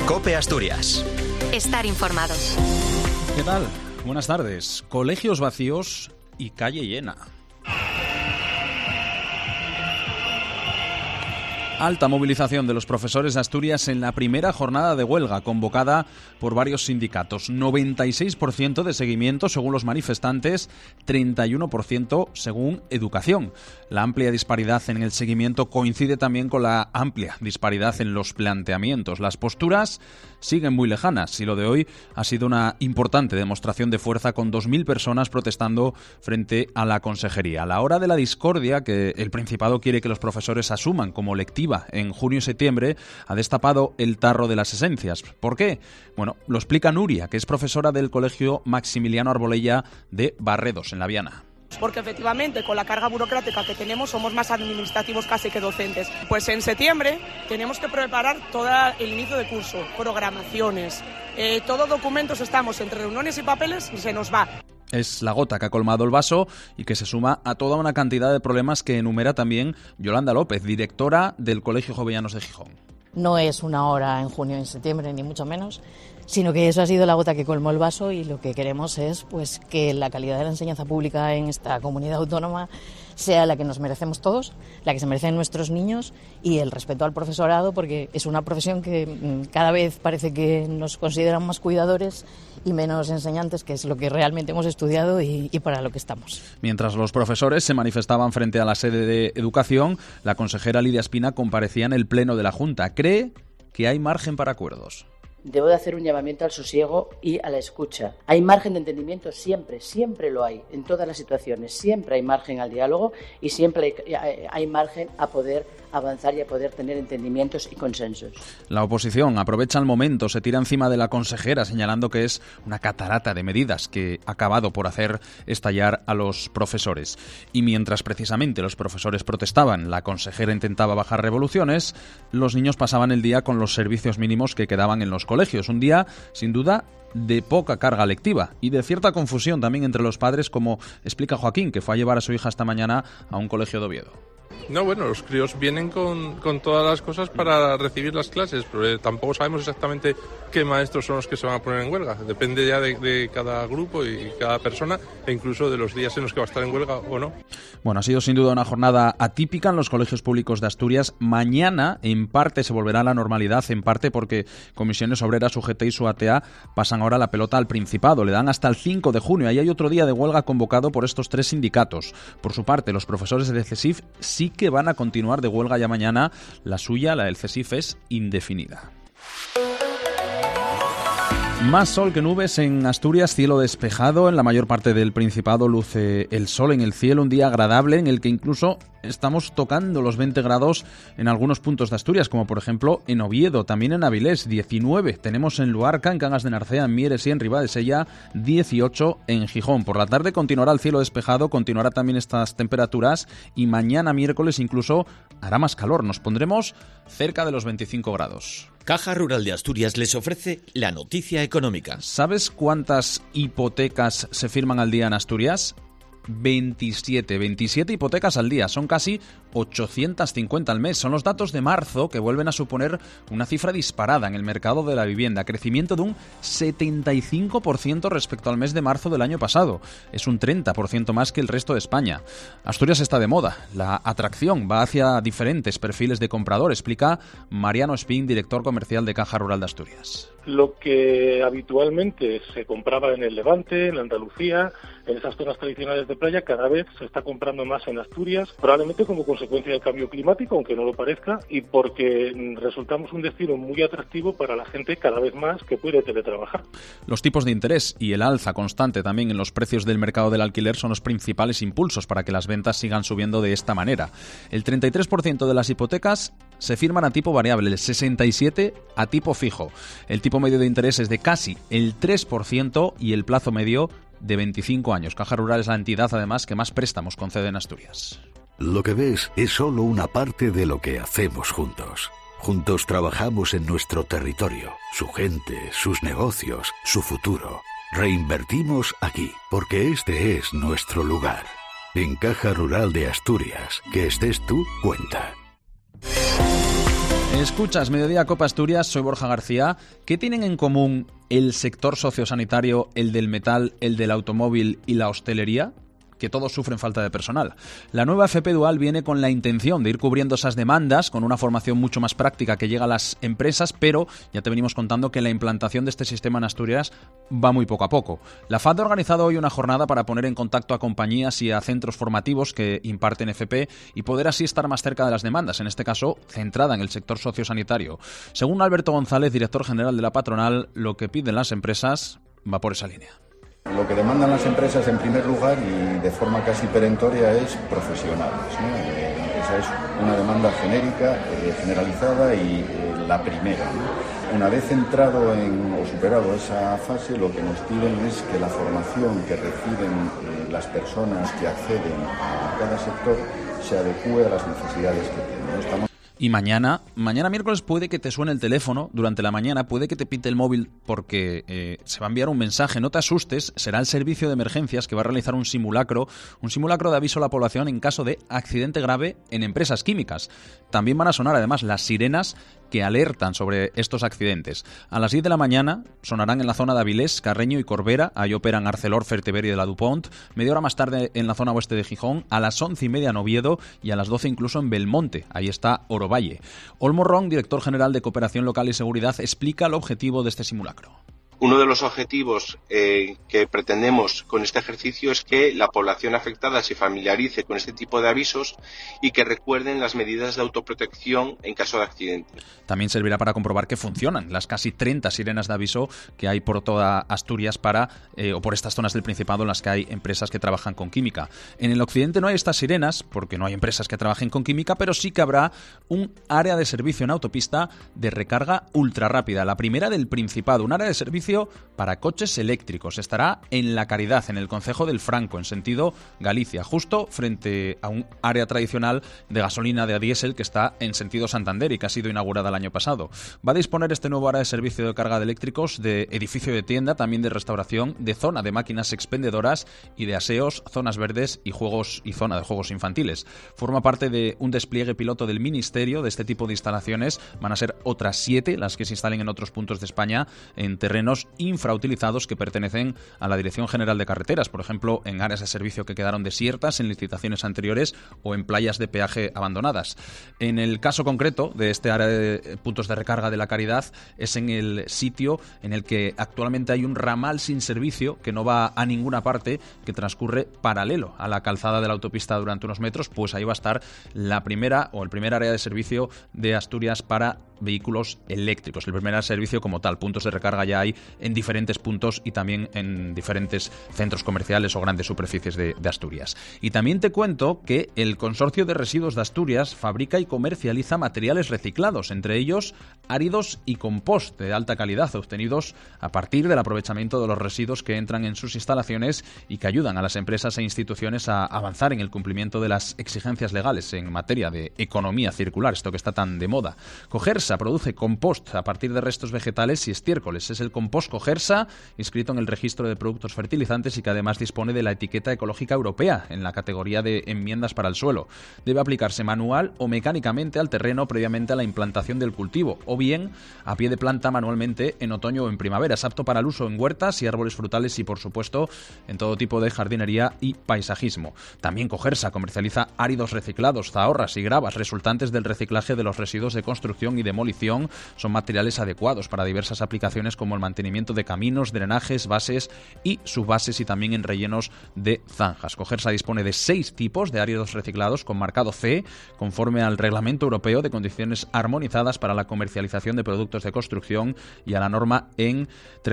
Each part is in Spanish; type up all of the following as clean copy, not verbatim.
COPE Asturias. Estar informado. ¿Qué tal? Buenas tardes. Colegios vacíos y calle llena. Alta movilización de los profesores de Asturias en la primera jornada de huelga convocada por varios sindicatos. 96% de seguimiento según los manifestantes, 31% según Educación. La amplia disparidad en el seguimiento coincide también con la amplia disparidad en los planteamientos. Las posturas siguen muy lejanas y lo de hoy ha sido una importante demostración de fuerza con 2.000 personas protestando frente a la consejería. A la hora de la discordia que el Principado quiere que los profesores asuman como lectiva en junio y septiembre, ha destapado el tarro de las esencias. ¿Por qué? Bueno, lo explica Nuria, que es profesora del Colegio Maximiliano Arbolella de Barredos, en La Viana. Porque efectivamente con la carga burocrática que tenemos somos más administrativos casi que docentes. Pues en septiembre tenemos que preparar todo el inicio de curso, programaciones, todo documentos, estamos entre reuniones y papeles y se nos va. Es la gota que ha colmado el vaso y que se suma a toda una cantidad de problemas que enumera también Yolanda López, directora del Colegio Jovellanos de Gijón. No es una hora en junio y en septiembre, ni mucho menos, sino que eso ha sido la gota que colmó el vaso y lo que queremos es pues que la calidad de la enseñanza pública en esta comunidad autónoma sea la que nos merecemos todos, la que se merecen nuestros niños y el respeto al profesorado, porque es una profesión que cada vez parece que nos consideran más cuidadores y menos enseñantes, que es lo que realmente hemos estudiado y para lo que estamos. Mientras los profesores se manifestaban frente a la sede de Educación, la consejera Lidia Espina comparecía en el Pleno de la Junta. Cree que hay margen para acuerdos. Debo de hacer un llamamiento al sosiego y a la escucha. Hay margen de entendimiento siempre lo hay, en todas las situaciones. Siempre hay margen al diálogo y siempre hay margen a poder avanzar y a poder tener entendimientos y consensos. La oposición aprovecha el momento, se tira encima de la consejera señalando que es una catarata de medidas que ha acabado por hacer estallar a los profesores. Y mientras precisamente los profesores protestaban, la consejera intentaba bajar revoluciones, los niños pasaban el día con los servicios mínimos que quedaban en los colegios. Un día, sin duda, de poca carga lectiva y de cierta confusión también entre los padres, como explica Joaquín, que fue a llevar a su hija esta mañana a un colegio de Oviedo. No, bueno, los críos vienen con todas las cosas para recibir las clases, pero tampoco sabemos exactamente qué maestros son los que se van a poner en huelga. Depende ya de cada grupo y cada persona e incluso de los días en los que va a estar en huelga o no. Bueno, ha sido sin duda una jornada atípica en los colegios públicos de Asturias. Mañana, en parte, se volverá a la normalidad, en parte porque Comisiones Obreras, UGT y SUATA pasan ahora la pelota al Principado. Le dan hasta el 5 de junio. Ahí hay otro día de huelga convocado por estos tres sindicatos. Por su parte, los profesores de CESIF sí que van a continuar de huelga ya mañana. La suya, la del CESIF, es indefinida. Más sol que nubes en Asturias, cielo despejado. En la mayor parte del Principado luce el sol en el cielo, un día agradable en el que incluso estamos tocando los 20 grados en algunos puntos de Asturias, como por ejemplo en Oviedo, también en Avilés, 19. Tenemos en Luarca, en Cangas de Narcea, en Mieres y en Ribadesella, 18 en Gijón. Por la tarde continuará el cielo despejado, continuará también estas temperaturas y mañana miércoles incluso hará más calor. Nos pondremos cerca de los 25 grados. Caja Rural de Asturias les ofrece la noticia económica. ¿Sabes cuántas hipotecas se firman al día en Asturias? 27 hipotecas al día, son casi 850 al mes. Son los datos de marzo que vuelven a suponer una cifra disparada en el mercado de la vivienda, crecimiento de un 75% respecto al mes de marzo del año pasado. Es un 30% más que el resto de España. Asturias está de moda, la atracción va hacia diferentes perfiles de comprador, explica Mariano Espín, director comercial de Caja Rural de Asturias. Lo que habitualmente se compraba en el Levante, en Andalucía, en esas zonas tradicionales de playa, cada vez se está comprando más en Asturias, probablemente como consecuencia del cambio climático, aunque no lo parezca, y porque resultamos un destino muy atractivo para la gente cada vez más que puede teletrabajar. Los tipos de interés y el alza constante también en los precios del mercado del alquiler son los principales impulsos para que las ventas sigan subiendo de esta manera. El 33% de las hipotecas se firman a tipo variable, el 67% a tipo fijo. El tipo medio de interés es de casi el 3% y el plazo medio de 25 años. Caja Rural es la entidad, además, que más préstamos concede en Asturias. Lo que ves es solo una parte de lo que hacemos juntos. Juntos trabajamos en nuestro territorio, su gente, sus negocios, su futuro. Reinvertimos aquí, porque este es nuestro lugar. En Caja Rural de Asturias, que estés tú, cuenta. Escuchas Mediodía Cope Asturias, soy Borja García. ¿Qué tienen en común el sector sociosanitario, el del metal, el del automóvil y la hostelería? Que todos sufren falta de personal. La nueva FP Dual viene con la intención de ir cubriendo esas demandas con una formación mucho más práctica que llega a las empresas, pero ya te venimos contando que la implantación de este sistema en Asturias va muy poco a poco. La FAD ha organizado hoy una jornada para poner en contacto a compañías y a centros formativos que imparten FP y poder así estar más cerca de las demandas, en este caso centrada en el sector sociosanitario. Según Alberto González, director general de la patronal, lo que piden las empresas va por esa línea. Lo que demandan las empresas en primer lugar y de forma casi perentoria es profesionales, ¿no? Esa es una demanda genérica, generalizada y la primera, ¿no? Una vez entrado o superado esa fase, lo que nos piden es que la formación que reciben las personas que acceden a cada sector se adecue a las necesidades que tienen, ¿no? Y mañana miércoles puede que te suene el teléfono durante la mañana, puede que te pite el móvil porque se va a enviar un mensaje. No te asustes, será el servicio de emergencias que va a realizar un simulacro de aviso a la población en caso de accidente grave en empresas químicas. También van a sonar además las sirenas que alertan sobre estos accidentes. A las 10 de la mañana sonarán en la zona de Avilés, Carreño y Corbera. Ahí operan Arcelor, Fertiberia y de la DuPont. Media hora más tarde en la zona oeste de Gijón, a las 11:30 en Oviedo y a las 12 incluso en Belmonte. Ahí está Orovalle. Olmo Ron, director general de Cooperación Local y Seguridad, explica el objetivo de este simulacro. Uno de los objetivos que pretendemos con este ejercicio es que la población afectada se familiarice con este tipo de avisos y que recuerden las medidas de autoprotección en caso de accidente. También servirá para comprobar que funcionan las casi 30 sirenas de aviso que hay por toda Asturias o por estas zonas del Principado en las que hay empresas que trabajan con química. En el occidente no hay estas sirenas porque no hay empresas que trabajen con química, pero sí que habrá un área de servicio en autopista de recarga ultra rápida, la primera del Principado, un área de servicio para coches eléctricos. Estará en La Caridad, en el concejo del Franco, en sentido Galicia, justo frente a un área tradicional de gasolina de diésel que está en sentido Santander y que ha sido inaugurada el año pasado. Va a disponer este nuevo área de servicio de carga de eléctricos de edificio de tienda, también de restauración, de zona de máquinas expendedoras y de aseos, zonas verdes y juegos y zona de juegos infantiles. Forma parte de un despliegue piloto del Ministerio de este tipo de instalaciones. Van a ser otras 7 las que se instalen en otros puntos de España en terrenos infrautilizados que pertenecen a la Dirección General de Carreteras, por ejemplo, en áreas de servicio que quedaron desiertas en licitaciones anteriores o en playas de peaje abandonadas. En el caso concreto de este área de puntos de recarga de La Caridad, es en el sitio en el que actualmente hay un ramal sin servicio que no va a ninguna parte, que transcurre paralelo a la calzada de la autopista durante unos metros. Pues ahí va a estar el primer área de servicio de Asturias para vehículos eléctricos. El primer área de servicio como tal. Puntos de recarga ya hay en diferentes puntos y también en diferentes centros comerciales o grandes superficies de Asturias. Y también te cuento que el Consorcio de Residuos de Asturias fabrica y comercializa materiales reciclados, entre ellos áridos y compost de alta calidad, obtenidos a partir del aprovechamiento de los residuos que entran en sus instalaciones y que ayudan a las empresas e instituciones a avanzar en el cumplimiento de las exigencias legales en materia de economía circular, esto que está tan de moda. Cogersa produce compost a partir de restos vegetales y estiércoles. Es el compost Cogersa, inscrito en el registro de productos fertilizantes y que además dispone de la etiqueta ecológica europea en la categoría de enmiendas para el suelo. Debe aplicarse manual o mecánicamente al terreno previamente a la implantación del cultivo, o bien a pie de planta manualmente en otoño o en primavera. Es apto para el uso en huertas y árboles frutales y, por supuesto, en todo tipo de jardinería y paisajismo. También Cogersa comercializa áridos reciclados, zahorras y gravas resultantes del reciclaje de los residuos de construcción y demolición. Son materiales adecuados para diversas aplicaciones como el mantenimiento de caminos, drenajes, bases y subbases y también en rellenos de zanjas. Cogersa dispone de 6 tipos de áridos reciclados con marcado C, conforme al Reglamento Europeo de Condiciones Armonizadas para la Comercialización de Productos de Construcción y a la norma en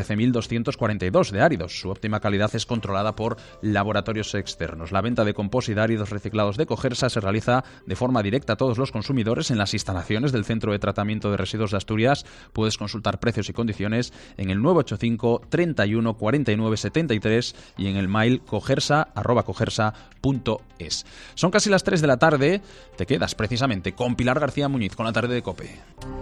13.242 de áridos. Su óptima calidad es controlada por laboratorios externos. La venta de compost y de áridos reciclados de Cogersa se realiza de forma directa a todos los consumidores en las instalaciones del Centro de Tratamiento de Residuos de Asturias. Puedes consultar precios y condiciones en el 985 31 49 73 y en el mail cogersa@cogersa.es. Son casi las 3 de la tarde. Te quedas precisamente con Pilar García Muñiz con la tarde de COPE.